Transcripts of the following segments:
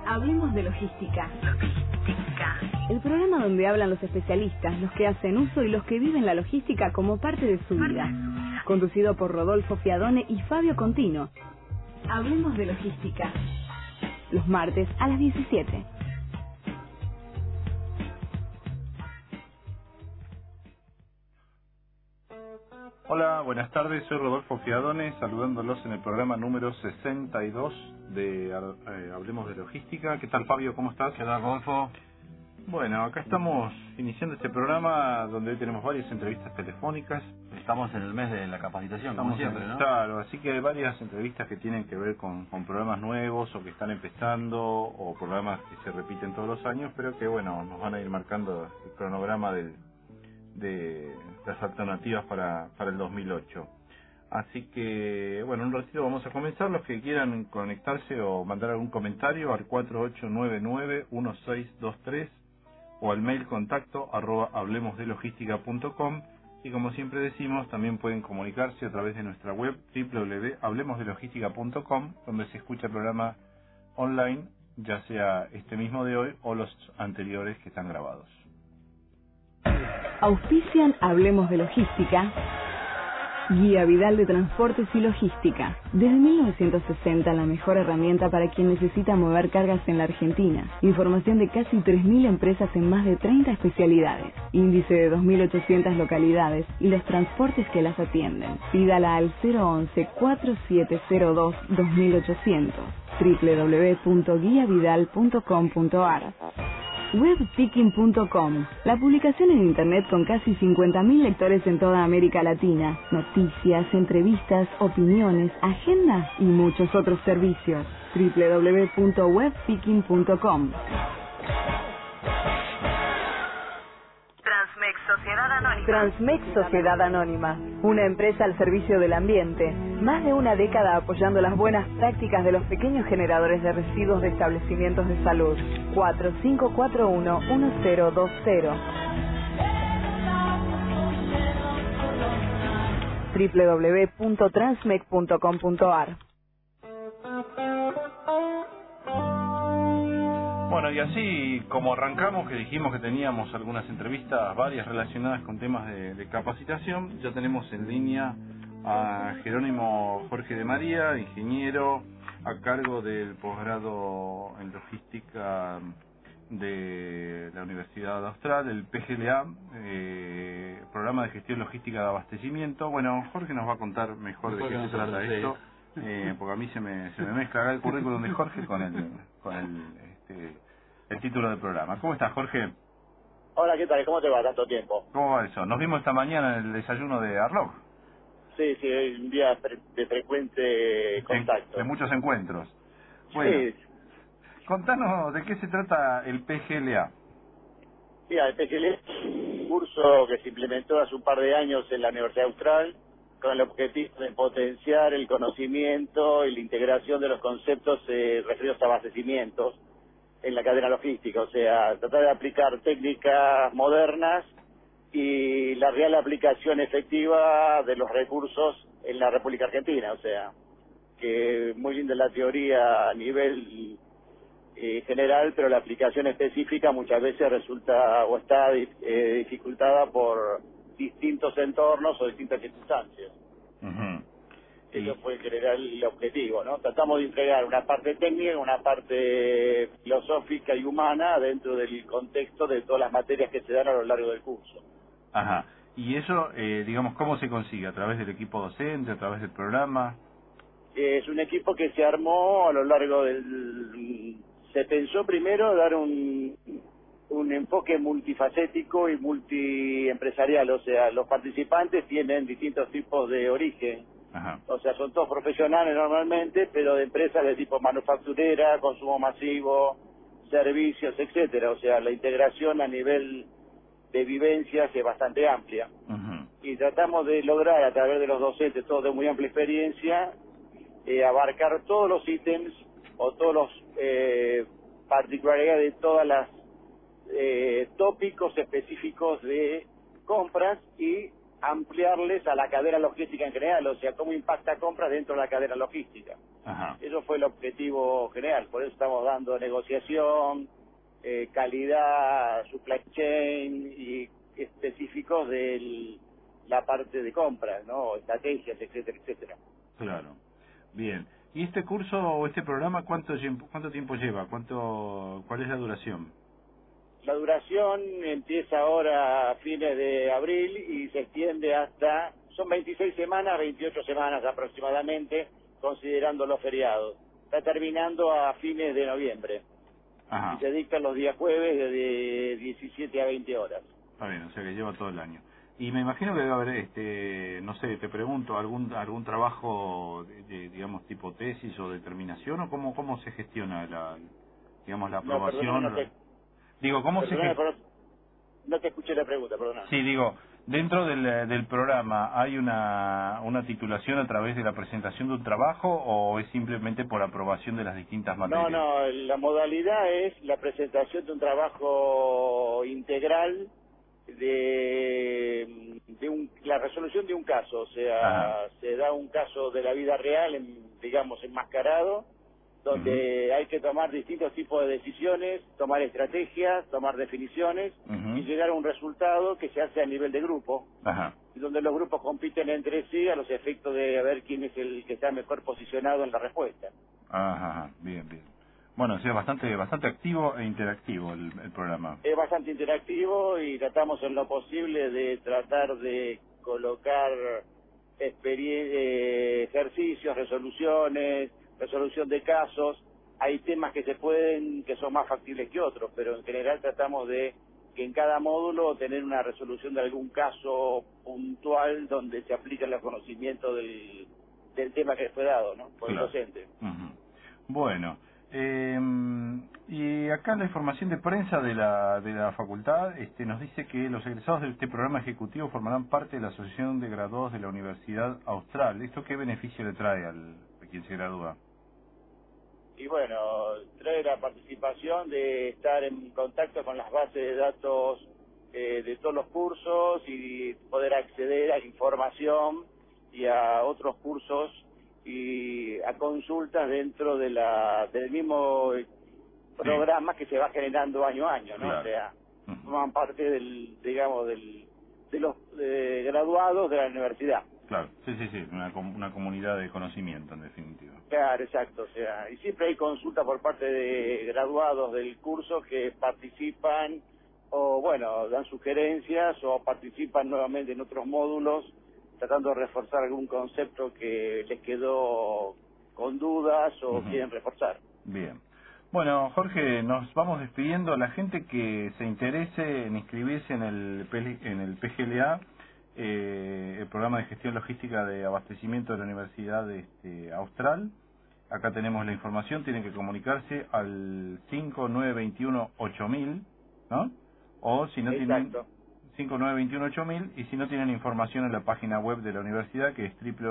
Hablemos de logística. El programa donde hablan los especialistas, los que hacen uso y los que viven la logística como parte de su vida. Conducido por Rodolfo Fiadone y Fabio Contino. Hablemos de logística. Los martes a las 17. Hola, buenas tardes, soy Rodolfo Fiadone, saludándolos en el programa número 62 de Hablemos de Logística. ¿Qué tal, Fabio? ¿Cómo estás? ¿Qué tal, Rodolfo? Bueno, acá estamos iniciando este programa donde hoy tenemos varias entrevistas telefónicas. Estamos en el mes de la capacitación, como siempre, ¿no? Claro, así que hay varias entrevistas que tienen que ver con programas nuevos o que están empezando o programas que se repiten todos los años, pero que, bueno, nos van a ir marcando el cronograma de las alternativas para el 2008. Así que, bueno, en un ratito vamos a comenzar. Los que quieran conectarse o mandar algún comentario al 4899-1623 o al mail contacto @hablemosdelogística.com, y como siempre decimos, también pueden comunicarse a través de nuestra web www.hablemosdelogística.com, donde se escucha el programa online, ya sea este mismo de hoy o los anteriores que están grabados. Auspician Hablemos de Logística. Guía Vidal de Transportes y Logística. Desde 1960, la mejor herramienta para quien necesita mover cargas en la Argentina. Información de casi 3.000 empresas en más de 30 especialidades. Índice de 2.800 localidades y los transportes que las atienden. Pídala al 011-4702-2800. www.guiavidal.com.ar. Webpicking.com, la publicación en internet con casi 50.000 lectores en toda América Latina. Noticias, entrevistas, opiniones, agenda y muchos otros servicios. www.webpicking.com. Transmex Sociedad Anónima, una empresa al servicio del ambiente. Más de una década apoyando las buenas prácticas de los pequeños generadores de residuos de establecimientos de salud. 4541-1020. www.transmec.com.ar. Bueno, y así como arrancamos, que dijimos que teníamos algunas entrevistas, varias relacionadas con temas de capacitación, ya tenemos en línea a Jerónimo Jorge de María, ingeniero a cargo del posgrado en logística de la Universidad Austral, el PGLA, Programa de Gestión Logística de Abastecimiento. Bueno, Jorge nos va a contar mejor de qué se trata esto, porque a mí se me mezcla el currículum de Jorge con el título del programa. ¿Cómo estás, Jorge? Hola, ¿qué tal? ¿Cómo te va? Tanto tiempo. ¿Cómo va eso? Nos vimos esta mañana en el desayuno de Arlog. Sí, un día de frecuente contacto. De muchos encuentros. Bueno, sí. Contanos de qué se trata el PGLA. Mira, el PGLA es un curso que se implementó hace un par de años en la Universidad Austral con el objetivo de potenciar el conocimiento y la integración de los conceptos referidos a abastecimientos en la cadena logística, o sea, tratar de aplicar técnicas modernas y la real aplicación efectiva de los recursos en la República Argentina, o sea, que muy linda la teoría a nivel general, pero la aplicación específica muchas veces resulta o está dificultada por distintos entornos o distintas circunstancias. Uh-huh. Eso fue en general el objetivo, ¿no? Tratamos de entregar una parte técnica, una parte filosófica y humana dentro del contexto de todas las materias que se dan a lo largo del curso. Ajá. ¿Y eso, digamos, cómo se consigue? ¿A través del equipo docente, a través del programa? Es un equipo que se armó a lo largo del... Se pensó primero dar un enfoque multifacético y multiempresarial, o sea, los participantes tienen distintos tipos de origen. Ajá. O sea, son todos profesionales normalmente, pero de empresas de tipo manufacturera, consumo masivo, servicios, etcétera. O sea, la integración a nivel de vivencias es bastante amplia. Uh-huh. Y tratamos de lograr a través de los docentes, todos de muy amplia experiencia, abarcar todos los ítems o todos los particularidades de todas las tópicos específicos de compras y ampliarles a la cadena logística en general, o sea, cómo impacta compras dentro de la cadena logística. Ajá. Eso fue el objetivo general, por eso estamos dando negociación, calidad, supply chain y específicos de la parte de compras, ¿no? Estrategias, etcétera, etcétera. Claro. Bien. ¿Y este curso o este programa cuánto tiempo lleva? ¿Cuál es la duración? La duración empieza ahora a fines de abril y se extiende hasta, son 26 semanas, 28 semanas aproximadamente, considerando los feriados. Está terminando a fines de noviembre. Ajá. Y se dictan los días jueves de 17 a 20 horas. Está bien, o sea que lleva todo el año. Y me imagino que debe haber, no sé, te pregunto, algún trabajo, digamos, tipo tesis o determinación, o cómo se gestiona la aprobación. No, Digo, ¿cómo se gestiona? No te escuché la pregunta, perdona. Sí, digo, dentro del programa, ¿hay una titulación a través de la presentación de un trabajo o es simplemente por aprobación de las distintas materias? No, la modalidad es la presentación de un trabajo integral de la resolución de un caso, o sea, Ajá. se da un caso de la vida real, digamos, enmascarado, donde hay que tomar distintos tipos de decisiones, tomar estrategias, tomar definiciones y llegar a un resultado que se hace a nivel de grupo, Ajá. y donde los grupos compiten entre sí a los efectos de ver quién es el que está mejor posicionado en la respuesta. Ajá, bien. Bueno, sí, es bastante activo e interactivo el programa. Es bastante interactivo y tratamos en lo posible de tratar de colocar ejercicios, resolución de casos. Hay temas que que son más factibles que otros, pero en general tratamos de que en cada módulo tener una resolución de algún caso puntual donde se aplican los conocimientos del tema que fue dado, ¿no? Por el docente. Bueno, y acá en la información de prensa de la facultad nos dice que los egresados de este programa ejecutivo formarán parte de la Asociación de Graduados de la Universidad Austral. ¿Esto qué beneficio le trae a quien se gradúa? Y bueno, trae la participación de estar en contacto con las bases de datos de todos los cursos y poder acceder a información y a otros cursos y a consultas dentro de del mismo programa que se va generando año a año, ¿no? Claro. O sea, forman parte de los graduados de la universidad. Claro, sí, una comunidad de conocimiento en definitiva. Claro, exacto, o sea, y siempre hay consulta por parte de graduados del curso que participan o, bueno, dan sugerencias o participan nuevamente en otros módulos tratando de reforzar algún concepto que les quedó con dudas o quieren reforzar. Bien. Bueno, Jorge, nos vamos despidiendo. La gente que se interese en inscribirse en el PGLA, el programa de gestión logística de abastecimiento de la Universidad Austral, acá tenemos la información, tienen que comunicarse al 5921-8000, ¿no? O si no tienen 5921-8000, y si no tienen información en la página web de la universidad, que es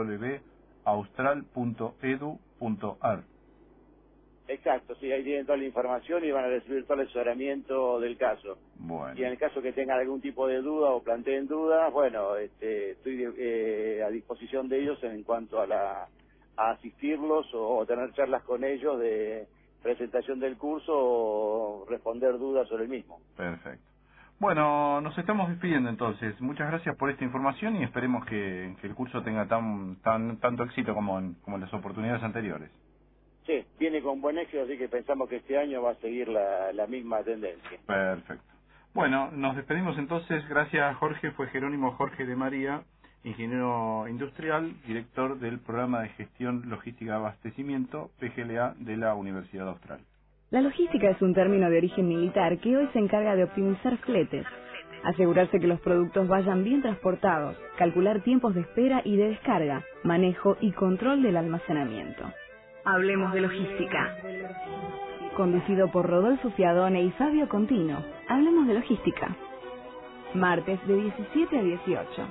www.austral.edu.ar. Exacto, sí, ahí tienen toda la información y van a recibir todo el asesoramiento del caso. Bueno. Y en el caso que tengan algún tipo de duda o planteen dudas, bueno, estoy a disposición de ellos en cuanto a asistirlos o tener charlas con ellos de presentación del curso o responder dudas sobre el mismo. Perfecto. Bueno, nos estamos despidiendo entonces. Muchas gracias por esta información y esperemos que el curso tenga tanto éxito como en las oportunidades anteriores. Sí, viene con buen éxito, así que pensamos que este año va a seguir la misma tendencia. Perfecto. Bueno, nos despedimos entonces. Gracias, Jorge. Fue Jerónimo Jorge de María, ingeniero industrial, director del programa de gestión logística de abastecimiento, PGLA, de la Universidad Austral. La logística es un término de origen militar que hoy se encarga de optimizar fletes, asegurarse que los productos vayan bien transportados, calcular tiempos de espera y de descarga, manejo y control del almacenamiento. Hablemos de logística. Conducido por Rodolfo Fiadone y Fabio Contino. Hablemos de logística. Martes de 17 a 18.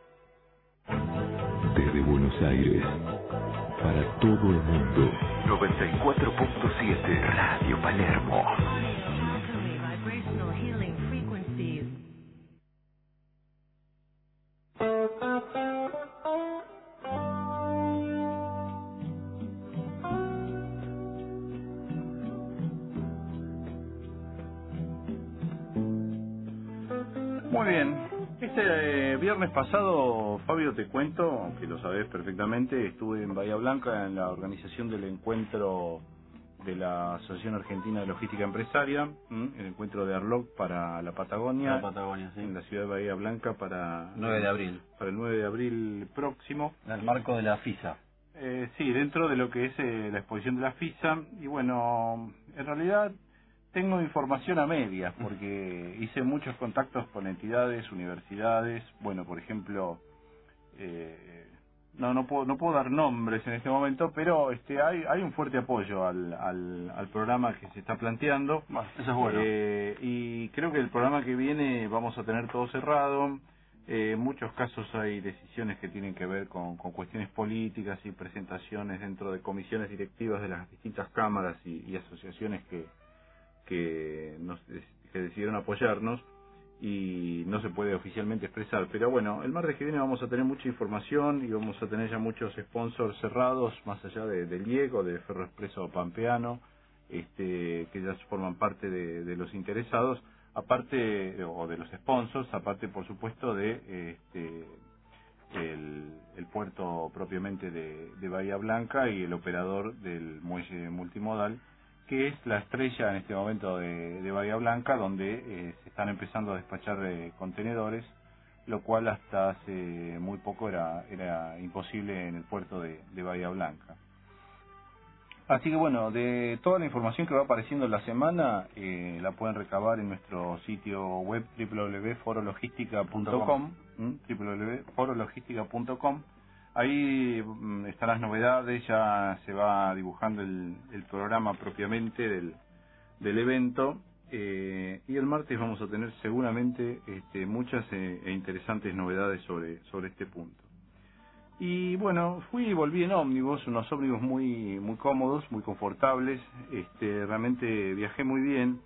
Desde Buenos Aires, para todo el mundo, 94.7 Radio Palermo. Muy bien. Este viernes pasado, Fabio, te cuento, aunque lo sabés perfectamente, estuve en Bahía Blanca en la organización del encuentro de la Asociación Argentina de Logística Empresaria, el encuentro de Arloc para la Patagonia, Sí. En la ciudad de Bahía Blanca para 9 de abril. Para el 9 de abril próximo. En el marco de la FISA. Sí, dentro de lo que es la exposición de la FISA. Y bueno, en realidad tengo información a medias, porque hice muchos contactos con entidades, universidades. Bueno, por ejemplo, no puedo dar nombres en este momento, pero hay un fuerte apoyo al programa que se está planteando. Bueno, eso es bueno. Y creo que el programa que viene vamos a tener todo cerrado. En muchos casos hay decisiones que tienen que ver con cuestiones políticas y presentaciones dentro de comisiones directivas de las distintas cámaras y asociaciones que decidieron apoyarnos, y no se puede oficialmente expresar. Pero bueno, el martes que viene vamos a tener mucha información y vamos a tener ya muchos sponsors cerrados, más allá del IEC, de Ferro Expreso Pampeano, que ya forman parte de los interesados, aparte, o de los sponsors, aparte por supuesto de el puerto propiamente de Bahía Blanca y el operador del muelle multimodal, que es la estrella en este momento de Bahía Blanca, donde se están empezando a despachar contenedores, lo cual hasta hace muy poco era imposible en el puerto de Bahía Blanca. Así que bueno, de toda la información que va apareciendo en la semana, la pueden recabar en nuestro sitio web www.forologística.com, www.forologística.com. Ahí están las novedades, ya se va dibujando el programa propiamente del evento, y el martes vamos a tener seguramente muchas e interesantes novedades sobre este punto. Y bueno, fui y volví en ómnibus, unos ómnibus muy cómodos, muy confortables. Realmente viajé muy bien,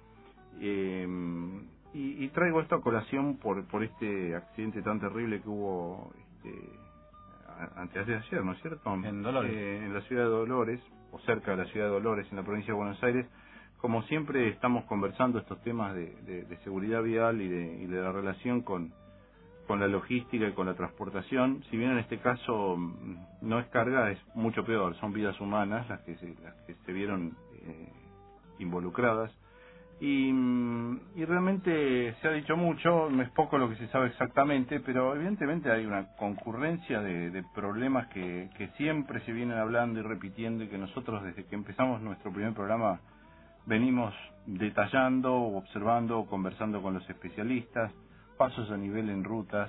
y traigo esto a colación por este accidente tan terrible que hubo antes de ayer, ¿no es cierto? En Dolores. En la ciudad de Dolores, o cerca de la ciudad de Dolores, en la provincia de Buenos Aires. Como siempre estamos conversando estos temas de seguridad vial y de la relación con la logística y con la transportación. Si bien en este caso no es carga, es mucho peor, son vidas humanas las que se vieron involucradas, y realmente se ha dicho mucho, no es poco lo que se sabe exactamente, pero evidentemente hay una concurrencia de problemas que siempre se vienen hablando y repitiendo, y que nosotros desde que empezamos nuestro primer programa venimos detallando, observando, conversando con los especialistas. Pasos a nivel en rutas,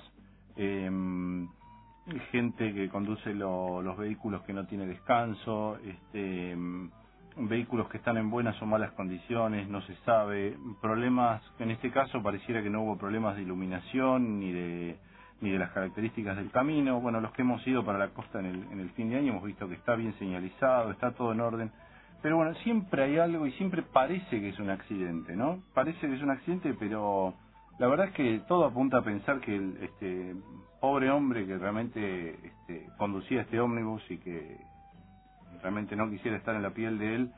gente que conduce los vehículos que no tiene descanso, vehículos que están en buenas o malas condiciones, no se sabe, problemas, en este caso pareciera que no hubo problemas de iluminación ni de las características del camino. Bueno, los que hemos ido para la costa en el fin de año hemos visto que está bien señalizado, está todo en orden. Pero bueno, siempre hay algo y siempre parece que es un accidente, ¿no? Parece que es un accidente, pero la verdad es que todo apunta a pensar que el pobre hombre que realmente conducía este ómnibus y que realmente no quisiera estar en la piel de él,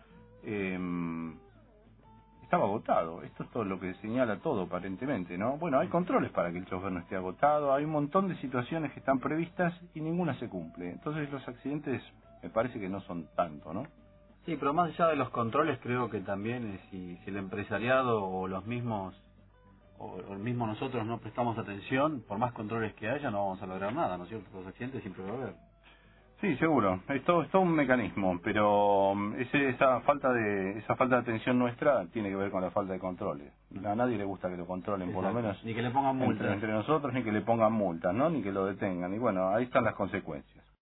estaba agotado. Esto es todo lo que señala todo, aparentemente, ¿no? Bueno, hay controles para que el chofer no esté agotado, hay un montón de situaciones que están previstas y ninguna se cumple. Entonces los accidentes me parece que no son tanto, ¿no? Sí, pero más allá de los controles, creo que también si el empresariado o los mismos nosotros no prestamos atención, por más controles que haya, no vamos a lograr nada, ¿no es cierto? Los accidentes siempre va a haber. Sí, seguro. Es todo un mecanismo, pero esa falta de atención nuestra tiene que ver con la falta de controles. A nadie le gusta que lo controlen, Exacto. Por lo menos ni que le pongan multas entre nosotros, ni que le pongan multas, ¿no? Ni que lo detengan. Y bueno, ahí están las consecuencias.